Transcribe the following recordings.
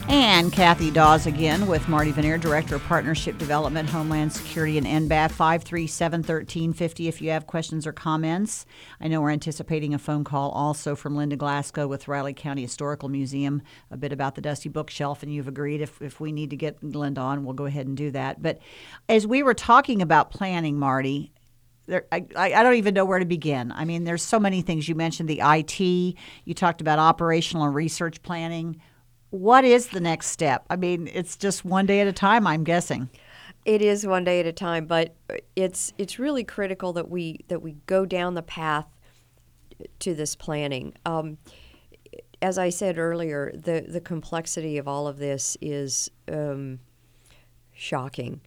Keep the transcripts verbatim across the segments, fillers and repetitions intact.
And Kathy Dawes again with Marty Veneer, Director of Partnership Development, Homeland Security, and N B A F. five three seven, one three five zero if you have questions or comments. I know we're anticipating a phone call also from Linda Glasgow with Riley County Historical Museum, a bit about the Dusty Bookshelf, and you've agreed if, if we need to get Linda on, we'll go ahead and do that. But as we were talking about planning, Marty, There, I, I don't even know where to begin. I mean, there's so many things. You mentioned the I T. You talked about operational and research planning. What is the next step? I mean, it's just one day at a time, I'm guessing. It is one day at a time, but it's it's really critical that we that we go down the path to this planning. Um, as I said earlier, the the complexity of all of this is um, shocking.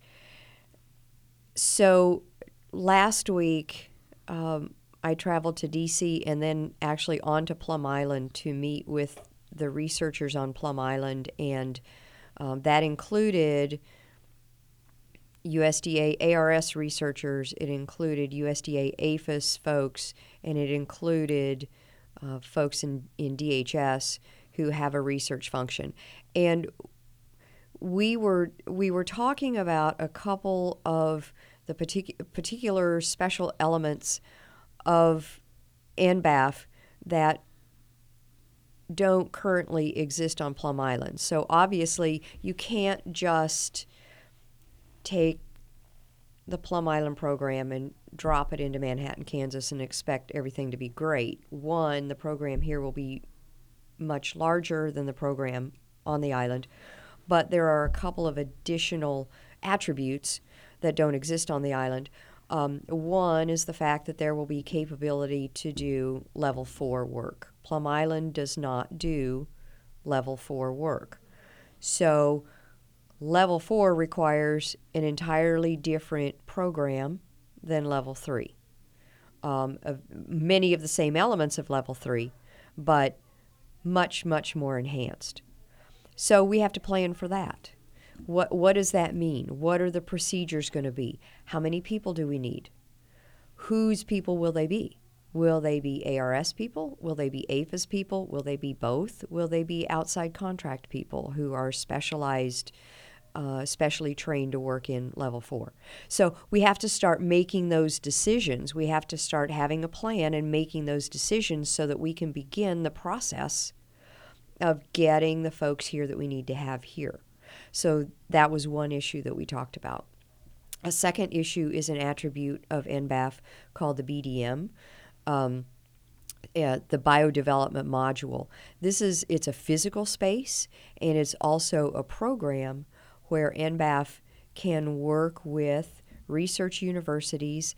So last week, um, I traveled to D C and then actually on to Plum Island to meet with the researchers on Plum Island, and um, that included U S D A A R S researchers, it included U S D A APHIS folks, and it included uh, folks in, in D H S who have a research function. And we were we were talking about a couple of the partic- particular special elements of N B A F that don't currently exist on Plum Island. So obviously you can't just take the Plum Island program and drop it into Manhattan, Kansas and expect everything to be great. One, the program here will be much larger than the program on the island, but there are a couple of additional attributes that don't exist on the island. Um, one is the fact that there will be capability to do level four work. Plum Island does not do level four work. So level four requires an entirely different program than level three. Um, of many of the same elements of level three, but much, much more enhanced. So we have to plan for that. What what does that mean? What are the procedures going to be? How many people do we need? Whose people will they be? Will they be A R S people? Will they be APHIS people? Will they be both? Will they be outside contract people who are specialized, uh, specially trained to work in level four? So we have to start making those decisions. We have to start having a plan and making those decisions so that we can begin the process of getting the folks here that we need to have here. So that was one issue that we talked about. A second issue is an attribute of N B A F called the B D M, um, uh, the Biodevelopment Module. This is, it's a physical space, and it's also a program where N B A F can work with research universities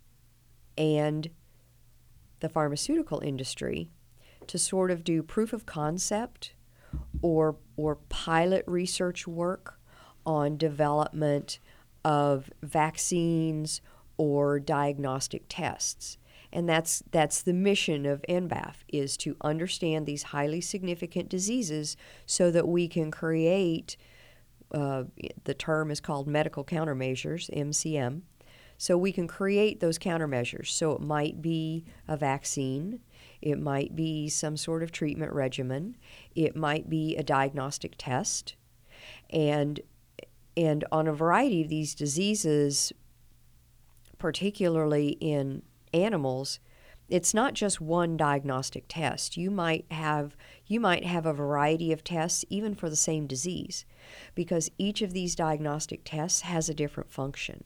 and the pharmaceutical industry to sort of do proof of concept or or pilot research work on development of vaccines or diagnostic tests. And that's that's the mission of N B A F, is to understand these highly significant diseases so that we can create, uh, the term is called medical countermeasures, M C M. So we can create those countermeasures. So it might be a vaccine, it might be some sort of treatment regimen, it might be a diagnostic test. And and on a variety of these diseases, particularly in animals, it's not just one diagnostic test. You might have you might have a variety of tests even for the same disease, because each of these diagnostic tests has a different function.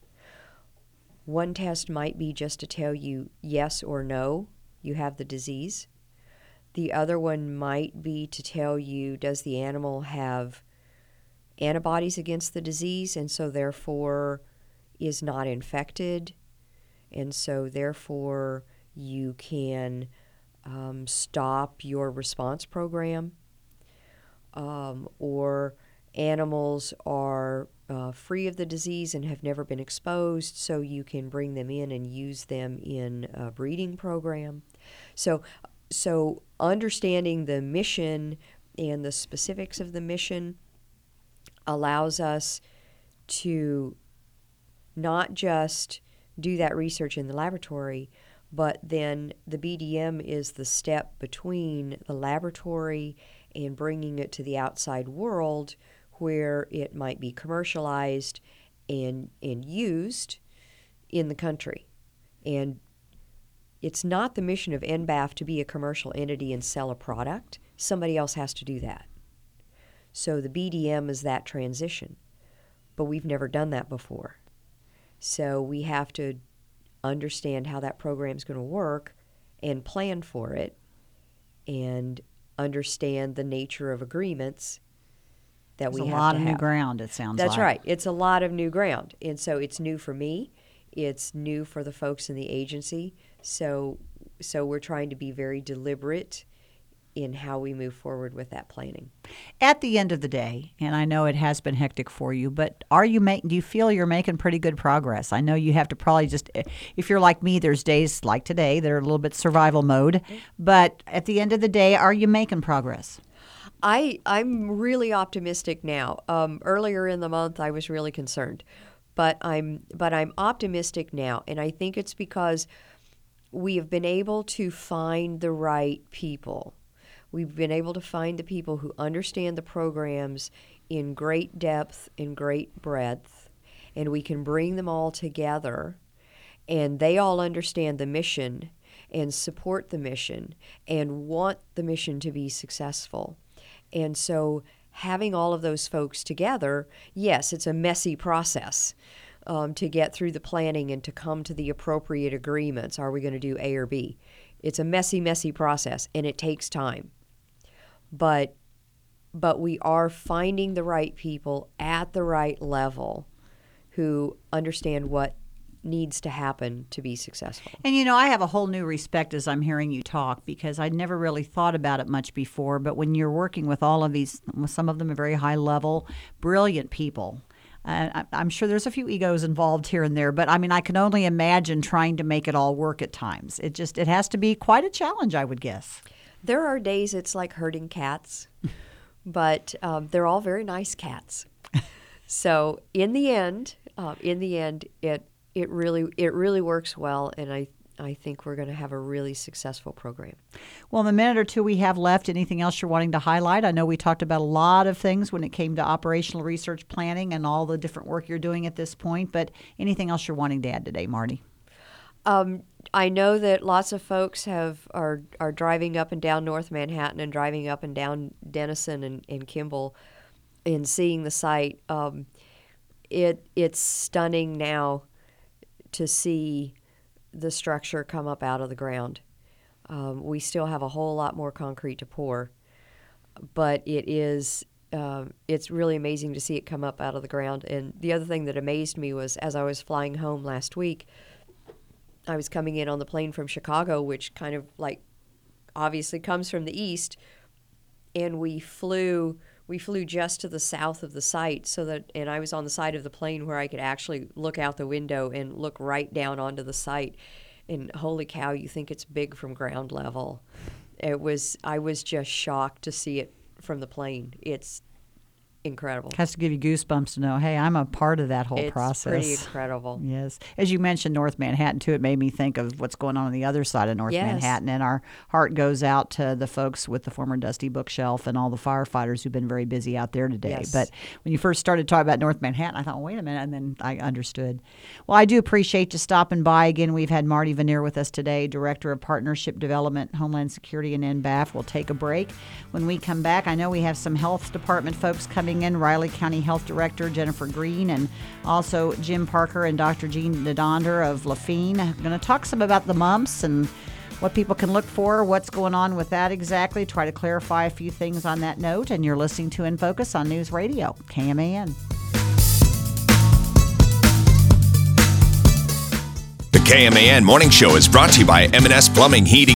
One test might be just to tell you yes or no, you have the disease. The other one might be to tell you, does the animal have antibodies against the disease and so therefore is not infected, and so therefore you can um, stop your response program, um, or animals are uh, free of the disease and have never been exposed, so you can bring them in and use them in a breeding program. So, so understanding the mission and the specifics of the mission allows us to not just do that research in the laboratory, but then the B D M is the step between the laboratory and bringing it to the outside world where it might be commercialized and, and used in the country. And it's not the mission of N B A F to be a commercial entity and sell a product. Somebody else has to do that. So the B D M is that transition. But we've never done that before. So we have to understand how that program is going to work and plan for it and understand the nature of agreements that There's we a have lot to of have. new ground, it sounds That's like. right. It's a lot of new ground. And so it's new for me. It's new for the folks in the agency. So so we're trying to be very deliberate in how we move forward with that planning. At the end of the day, and I know it has been hectic for you, but are you make, do you feel you're making pretty good progress? I know you have to probably just, if you're like me, there's days like today that are a little bit survival mode, but at the end of the day, are you making progress? I, I'm really optimistic now. Um, earlier in the month, I was really concerned, but I'm but I'm optimistic now, and I think it's because we have been able to find the right people. We've been able to find the people who understand the programs in great depth, in great breadth, and we can bring them all together, and they all understand the mission and support the mission and want the mission to be successful. And so having all of those folks together, yes, it's a messy process um, to get through the planning and to come to the appropriate agreements. Are we going to do A or B? It's a messy, messy process, and it takes time. But but we are finding the right people at the right level who understand what needs to happen to be successful. And you know, I have a whole new respect as I'm hearing you talk, because I'd never really thought about it much before. But when you're working with all of these, some of them are very high level, brilliant people, uh, I'm sure there's a few egos involved here and there. But I mean, I can only imagine trying to make it all work at times. It just, it has to be quite a challenge, I would guess. There are days it's like herding cats, but um, they're all very nice cats. So in the end, uh, in the end, it it really it really works well, and I I think we're going to have a really successful program. Well, in the minute or two we have left, anything else you're wanting to highlight? I know we talked about a lot of things when it came to operational research planning and all the different work you're doing at this point, but anything else you're wanting to add today, Marty? Um, I know that lots of folks have are are driving up and down North Manhattan and driving up and down Denison and, and Kimball and seeing the site. Um, it it's stunning now to see the structure come up out of the ground. Um, we still have a whole lot more concrete to pour, but it is um, it's really amazing to see it come up out of the ground. And the other thing that amazed me was, as I was flying home last week, I was coming in on the plane from Chicago, which kind of like obviously comes from the east, and we flew we flew just to the south of the site, so that and I was on the side of the plane where I could actually look out the window and look right down onto the site. And holy cow, you think it's big from ground level. It was I was just shocked to see it from the plane. It's incredible. Has to give you goosebumps to know, hey, I'm a part of that whole it's process. It's pretty incredible. Yes. As you mentioned North Manhattan, too, it made me think of what's going on on the other side of North Yes. Manhattan. And our heart goes out to the folks with the former Dusty Bookshelf and all the firefighters who've been very busy out there today. Yes. But when you first started talking about North Manhattan, I thought, well, wait a minute, and then I understood. Well, I do appreciate you stopping by. Again, we've had Marty Vernier with us today, Director of Partnership Development, Homeland Security, and N B A F. We'll take a break. When we come back, I know we have some health department folks coming in, Riley County Health Director Jennifer Green, and also Jim Parker and Doctor Jean Dedonder of Lafine. I'm going to talk some about the mumps and what people can look for, what's going on with that exactly, try to clarify a few things on that note. And you're listening to In Focus on News Radio, K M A N. The K M A N Morning Show is brought to you by M and S Plumbing, Heating,